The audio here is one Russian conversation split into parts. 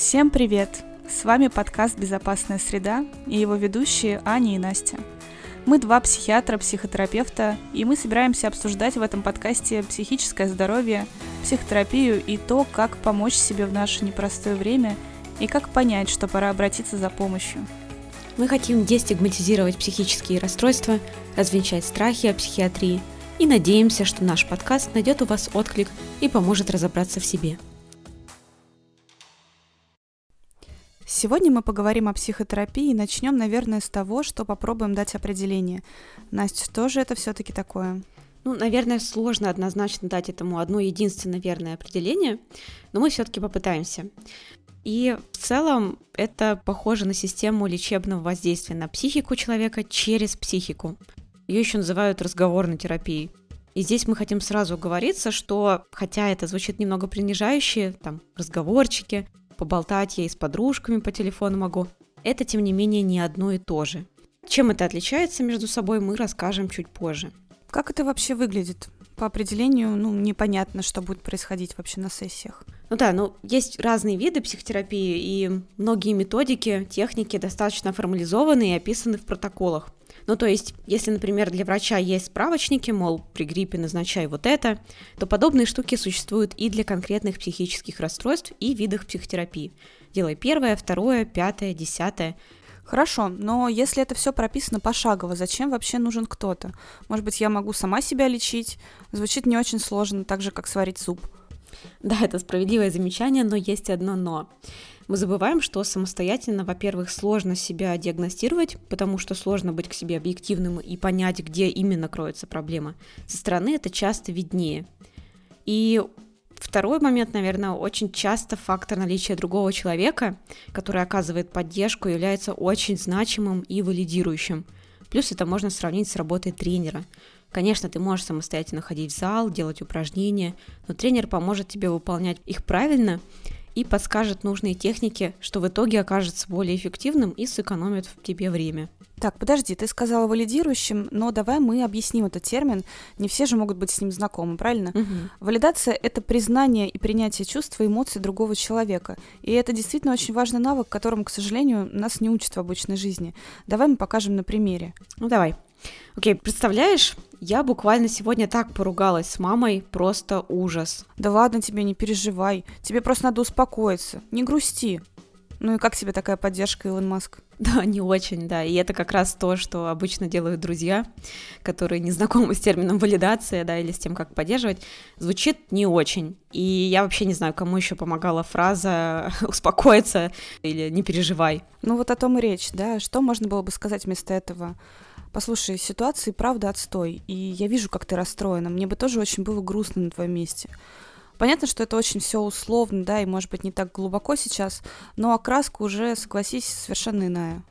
Всем привет! С вами подкаст «Безопасная среда» и его ведущие Аня и Настя. Мы два психиатра, психотерапевта, и мы собираемся обсуждать в этом подкасте психическое здоровье, психотерапию и то, как помочь себе в наше непростое время и как понять, что пора обратиться за помощью. Мы хотим дестигматизировать психические расстройства, развенчать страхи о психиатрии и надеемся, что наш подкаст найдет у вас отклик и поможет разобраться в себе. Сегодня мы поговорим о психотерапии и начнем, наверное, с того, что попробуем дать определение. Настя, что же это все-таки такое? Наверное, сложно однозначно дать этому одно единственное верное определение, но мы все-таки попытаемся. И в целом это похоже на систему лечебного воздействия на психику человека через психику. Ее еще называют разговорной терапией. И здесь мы хотим сразу оговориться, что, хотя это звучит немного принижающе, там, разговорчики, поболтать я и с подружками по телефону могу, это, тем не менее, не одно и то же. Чем это отличается между собой, мы расскажем чуть позже. Как это вообще выглядит? По определению, непонятно, что будет происходить вообще на сессиях. Есть разные виды психотерапии, и многие методики, техники достаточно формализованы и описаны в протоколах. То есть, если, например, для врача есть справочники, мол, при гриппе назначай вот это, то подобные штуки существуют и для конкретных психических расстройств и видов психотерапии. Делай 1, 2, 5, 10. Хорошо, но если это все прописано пошагово, зачем вообще нужен кто-то? Может быть, я могу сама себя лечить? Звучит не очень сложно, так же, как сварить суп. Да, это справедливое замечание, но есть одно «но». Мы забываем, что самостоятельно, во-первых, сложно себя диагностировать, потому что сложно быть к себе объективным и понять, где именно кроется проблема. Со стороны это часто виднее. И второй момент, наверное, очень часто фактор наличия другого человека, который оказывает поддержку, является очень значимым и валидирующим. Плюс это можно сравнить с работой тренера. Конечно, ты можешь самостоятельно ходить в зал, делать упражнения, но тренер поможет тебе выполнять их правильно и подскажет нужные техники, что в итоге окажется более эффективным и сэкономит в тебе время. Так, подожди, ты сказала валидирующим, но давай мы объясним этот термин. Не все же могут быть с ним знакомы, правильно? Угу. Валидация — это признание и принятие чувств и эмоций другого человека. И это действительно очень важный навык, которому, к сожалению, нас не учат в обычной жизни. Давай мы покажем на примере. Давай. Окей, представляешь, я буквально сегодня так поругалась с мамой, просто ужас. Да ладно тебе, не переживай. Тебе просто надо успокоиться. Не грусти. И как тебе такая поддержка, Илон Маск? Да, не очень, да. И это как раз то, что обычно делают друзья, которые не знакомы с термином валидация, да, или с тем, как поддерживать. Звучит не очень. И я вообще не знаю, кому еще помогала фраза «успокоиться» или «не переживай». О том и речь, да. Что можно было бы сказать вместо этого? Послушай, ситуация правда отстой, и я вижу, как ты расстроена. Мне бы тоже очень было грустно на твоем месте. Понятно, что это очень все условно, да, и может быть не так глубоко сейчас, но окраска уже, согласись, совершенно иная.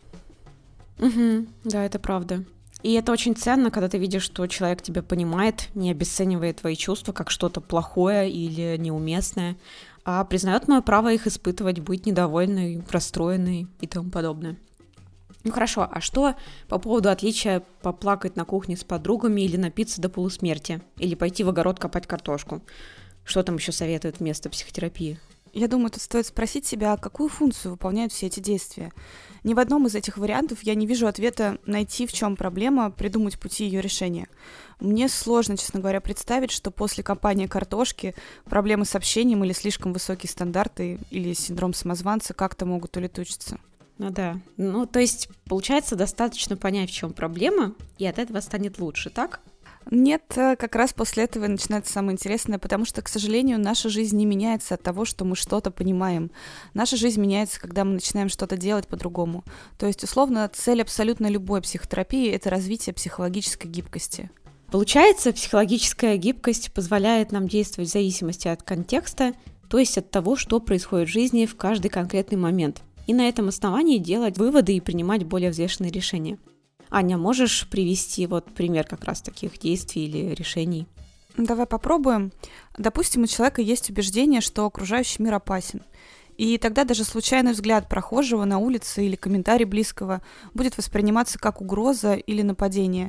Да, это правда. И это очень ценно, когда ты видишь, что человек тебя понимает, не обесценивает твои чувства как что-то плохое или неуместное, а признает мое право их испытывать, быть недовольной, расстроенной и тому подобное. Хорошо, а что по поводу отличия поплакать на кухне с подругами или напиться до полусмерти, или пойти в огород копать картошку? Что там еще советуют вместо психотерапии? Я думаю, тут стоит спросить себя, какую функцию выполняют все эти действия. Ни в одном из этих вариантов я не вижу ответа найти, в чем проблема, придумать пути ее решения. Мне сложно, честно говоря, представить, что после копания картошки проблемы с общением или слишком высокие стандарты или синдром самозванца как-то могут улетучиться. Да. То есть, получается, достаточно понять, в чем проблема, и от этого станет лучше, так? Нет, как раз после этого начинается самое интересное, потому что, к сожалению, наша жизнь не меняется от того, что мы что-то понимаем. Наша жизнь меняется, когда мы начинаем что-то делать по-другому. То есть, условно, цель абсолютно любой психотерапии — это развитие психологической гибкости. Получается, психологическая гибкость позволяет нам действовать в зависимости от контекста, то есть от того, что происходит в жизни в каждый конкретный момент. И на этом основании делать выводы и принимать более взвешенные решения. Аня, можешь привести пример как раз таких действий или решений? Давай попробуем. Допустим, у человека есть убеждение, что окружающий мир опасен. И тогда даже случайный взгляд прохожего на улице или комментарий близкого будет восприниматься как угроза или нападение.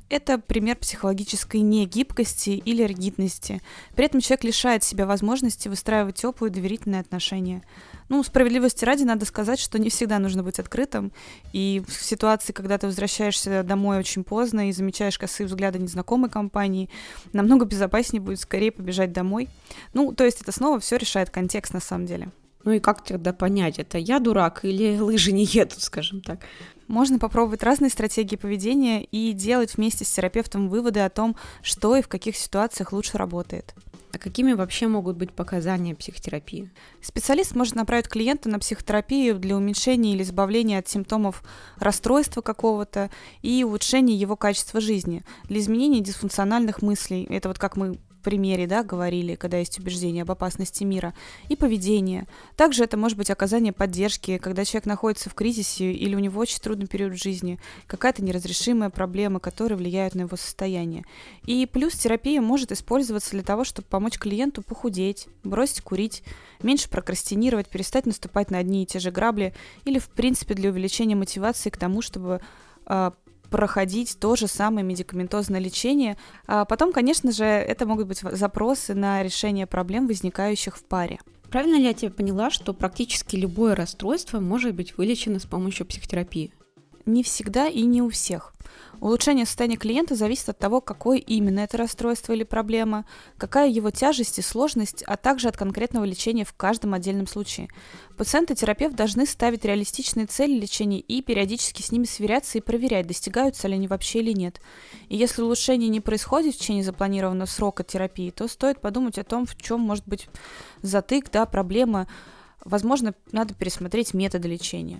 Это пример психологической негибкости или ригидности. При этом человек лишает себя возможности выстраивать теплые доверительные отношения. Справедливости ради надо сказать, что не всегда нужно быть открытым. И в ситуации, когда ты возвращаешься домой очень поздно и замечаешь косые взгляды незнакомой компании, намного безопаснее будет скорее побежать домой. То есть это снова все решает контекст на самом деле. И как тогда понять, это я дурак или лыжи не едут, скажем так? Можно попробовать разные стратегии поведения и делать вместе с терапевтом выводы о том, что и в каких ситуациях лучше работает. А какими вообще могут быть показания психотерапии? Специалист может направить клиента на психотерапию для уменьшения или избавления от симптомов расстройства какого-то и улучшения его качества жизни, для изменения дисфункциональных мыслей. Это как мы в примере, говорили, когда есть убеждение об опасности мира, и поведение. Также это может быть оказание поддержки, когда человек находится в кризисе или у него очень трудный период в жизни, какая-то неразрешимая проблема, которая влияет на его состояние. И плюс терапия может использоваться для того, чтобы помочь клиенту похудеть, бросить курить, меньше прокрастинировать, перестать наступать на одни и те же грабли или, в принципе, для увеличения мотивации к тому, чтобы проходить то же самое медикаментозное лечение. А потом, конечно же, это могут быть запросы на решение проблем, возникающих в паре. Правильно ли я тебя поняла, что практически любое расстройство может быть вылечено с помощью психотерапии? Не всегда и не у всех. Улучшение состояния клиента зависит от того, какое именно это расстройство или проблема, какая его тяжесть и сложность, а также от конкретного лечения в каждом отдельном случае. Пациент и терапевт должны ставить реалистичные цели лечения и периодически с ними сверяться и проверять, достигаются ли они вообще или нет. И если улучшение не происходит в течение запланированного срока терапии, то стоит подумать о том, в чем может быть затык, проблема. Возможно, надо пересмотреть методы лечения.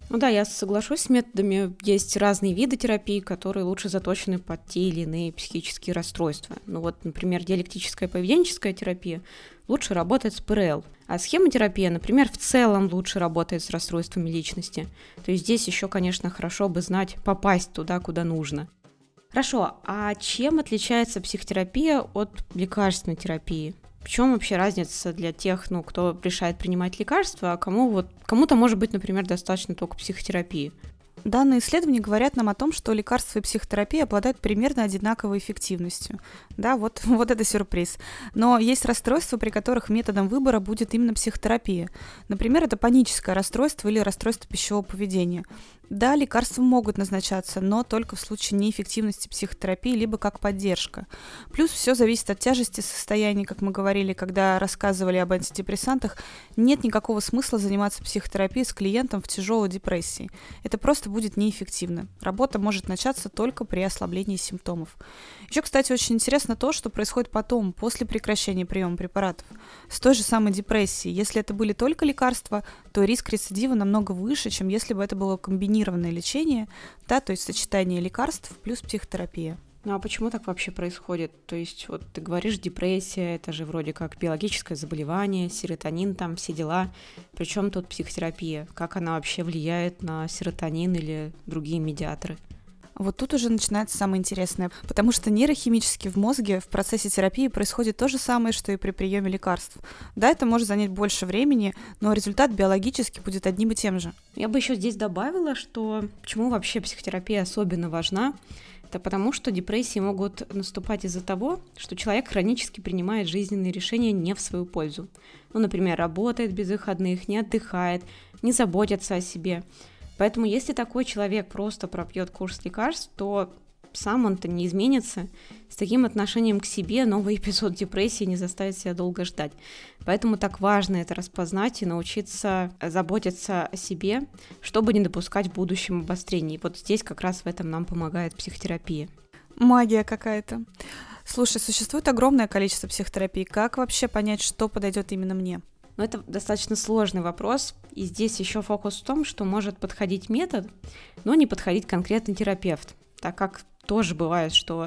Я соглашусь с методами. Есть разные виды терапии, которые лучше заточены под те или иные психические расстройства. Например, диалектическая поведенческая терапия лучше работает с ПРЛ, а схемотерапия, например, в целом лучше работает с расстройствами личности. То есть здесь еще, конечно, хорошо бы знать, попасть туда, куда нужно. Хорошо, а чем отличается психотерапия от лекарственной терапии? В чем вообще разница для тех, кто решает принимать лекарства, а кому-то, может быть, например, достаточно только психотерапии? Данные исследования говорят нам о том, что лекарства и психотерапия обладают примерно одинаковой эффективностью. Вот это сюрприз. Но есть расстройства, при которых методом выбора будет именно психотерапия. Например, это паническое расстройство или расстройство пищевого поведения. Да, лекарства могут назначаться, но только в случае неэффективности психотерапии, либо как поддержка. Плюс все зависит от тяжести состояния, как мы говорили, когда рассказывали об антидепрессантах. Нет никакого смысла заниматься психотерапией с клиентом в тяжелой депрессии. Это просто будет неэффективно. Работа может начаться только при ослаблении симптомов. Еще, кстати, очень интересно то, что происходит потом, после прекращения приема препаратов. С той же самой депрессией. Если это были только лекарства, то риск рецидива намного выше, чем если бы это было комбинированное лечение, то есть сочетание лекарств плюс психотерапия. А почему так вообще происходит? То есть ты говоришь, депрессия, это же вроде как биологическое заболевание, серотонин, все дела. Причем тут психотерапия? Как она вообще влияет на серотонин или другие медиаторы? Вот тут уже начинается самое интересное, потому что нейрохимически в мозге в процессе терапии происходит то же самое, что и при приеме лекарств. Да, это может занять больше времени, но результат биологически будет одним и тем же. Я бы еще здесь добавила, что почему вообще психотерапия особенно важна. Это потому, что депрессии могут наступать из-за того, что человек хронически принимает жизненные решения не в свою пользу. Например, работает без выходных, не отдыхает, не заботится о себе. Поэтому если такой человек просто пропьет курс лекарств, то сам он-то не изменится. С таким отношением к себе новый эпизод депрессии не заставит себя долго ждать. Поэтому так важно это распознать и научиться заботиться о себе, чтобы не допускать в будущем обострений. Здесь как раз в этом нам помогает психотерапия. Магия какая-то. Слушай, существует огромное количество психотерапий. Как вообще понять, что подойдет именно мне? Это достаточно сложный вопрос, и здесь еще фокус в том, что может подходить метод, но не подходить конкретный терапевт, так как тоже бывает, что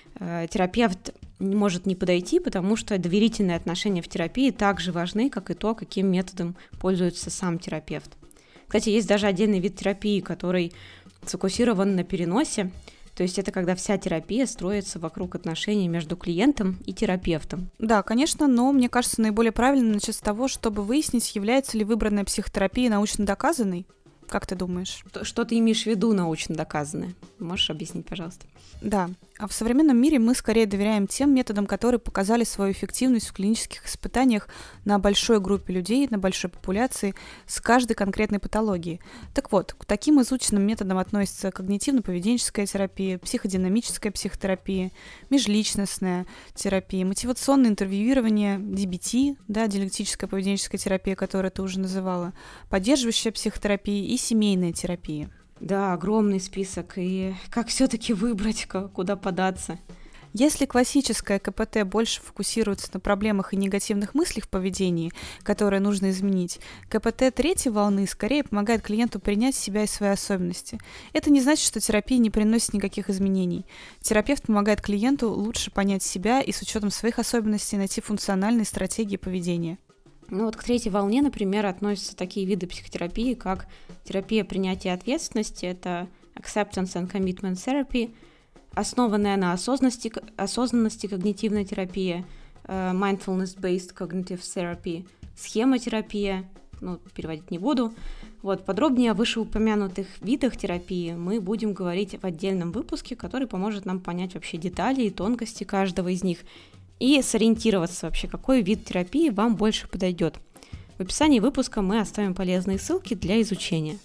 терапевт может не подойти, потому что доверительные отношения в терапии также важны, как и то, каким методом пользуется сам терапевт. Кстати, есть даже отдельный вид терапии, который сфокусирован на переносе. То есть это когда вся терапия строится вокруг отношений между клиентом и терапевтом. Да, конечно, но мне кажется, наиболее правильно начать с того, чтобы выяснить, является ли выбранная психотерапия научно доказанной. Как ты думаешь? Что ты имеешь в виду научно доказанное? Можешь объяснить, пожалуйста? Да, а в современном мире мы скорее доверяем тем методам, которые показали свою эффективность в клинических испытаниях на большой группе людей, на большой популяции, с каждой конкретной патологией. Так вот, к таким изученным методам относятся когнитивно-поведенческая терапия, психодинамическая психотерапия, межличностная терапия, мотивационное интервьюирование, DBT, да, диалектическая поведенческая терапия, которую ты уже называла, поддерживающая психотерапия и семейная терапия. Да, огромный список. И как все-таки выбрать, куда податься? Если классическое КПТ больше фокусируется на проблемах и негативных мыслях в поведении, которые нужно изменить, КПТ третьей волны скорее помогает клиенту принять себя и свои особенности. Это не значит, что терапия не приносит никаких изменений. Терапевт помогает клиенту лучше понять себя и с учетом своих особенностей найти функциональные стратегии поведения. Ну вот к третьей волне, например, относятся такие виды психотерапии, как терапия принятия ответственности, это Acceptance and Commitment Therapy, основанная на осознанности когнитивная терапия, Mindfulness-Based Cognitive Therapy, схемотерапия, переводить не буду. Вот, подробнее о вышеупомянутых видах терапии мы будем говорить в отдельном выпуске, который поможет нам понять вообще детали и тонкости каждого из них, и сориентироваться вообще, какой вид терапии вам больше подойдет. В описании выпуска мы оставим полезные ссылки для изучения.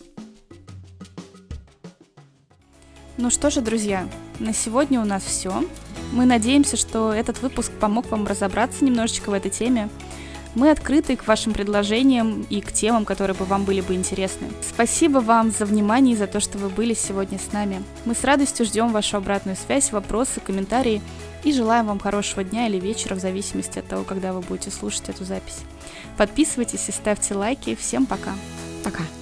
Ну что же, друзья, на сегодня у нас все. Мы надеемся, что этот выпуск помог вам разобраться немножечко в этой теме. Мы открыты к вашим предложениям и к темам, которые вам были бы интересны. Спасибо вам за внимание и за то, что вы были сегодня с нами. Мы с радостью ждем вашу обратную связь, вопросы, комментарии и желаем вам хорошего дня или вечера, в зависимости от того, когда вы будете слушать эту запись. Подписывайтесь и ставьте лайки. Всем пока. Пока.